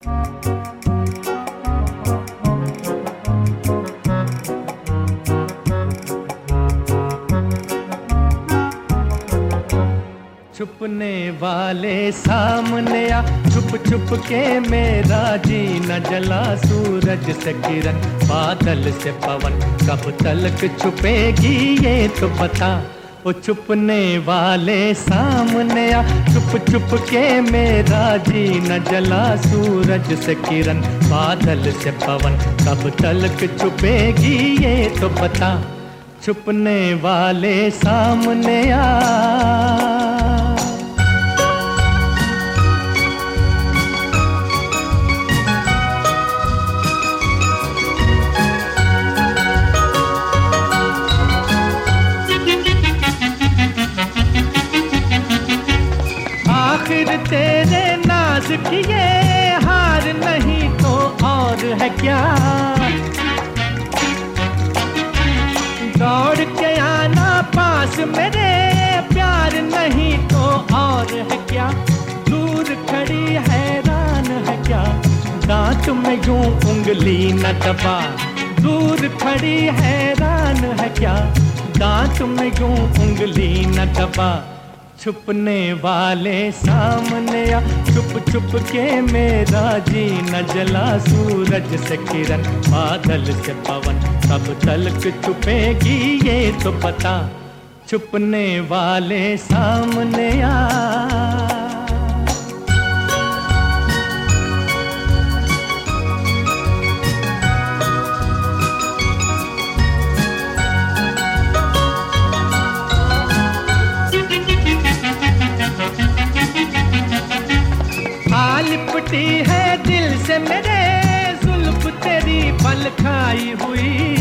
छुपने वाले सामने आ, छुप छुप के मेरा जीना जला। सूरज से किरण, बादल से पवन, कब तलक छुपेगी ये तो बता। ओ छुपने वाले सामने आ, छुप छुप के मेरा जीना जला। सूरज से किरण, बादल से पवन, कब तलक छुपेगी ये तो बता। छुपने वाले सामने आ। आखिर तेरे नाज की ये हार नहीं तो और है क्या। दौड़ के आना पास मेरे, प्यार नहीं तो और है क्या। दूर खड़ी हैरान है क्या, दांत में यूं उंगली न दबा। दूर खड़ी हैरान है क्या, दांत में यूं उंगली न दबा। छुपने वाले सामने आ, छुप छुप के मेरा जीना जला। सूरज से किरण, बादल से पवन, कब तलक छुपेगी ये तो पता। छुपने वाले सामने आ। लिपटी है दिल से मेरे, जुल्फ तेरी पल खाई हुई।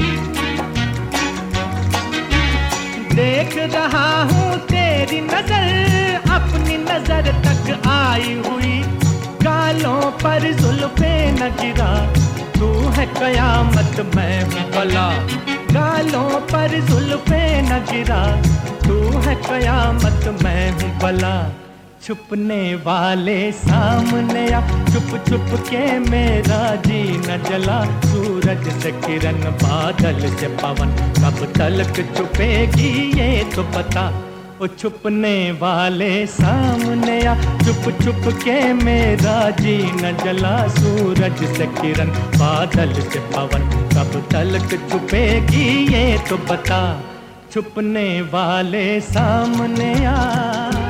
देख रहा हूँ तेरी नजर, अपनी नजर तक आई हुई। गालों पर जुल्फे न गिरा, तू है कयामत मैं हूँ बला। गालों पर जुल्फे न गिरा, तू है कयामत मैं हूँ बला। छुपने वाले सामने आ, छुप छुप के मेरा जीना जला। सूरज से किरण, बादल से पवन, कब तलक छुपेगी ये तो पता। ओ छुपने वाले सामने आ, छुप छुप के मेरा जीना जला। सूरज से किरण, बादल से पवन, कब तलक छुपेगी ये तो पता। छुपने वाले सामने आ।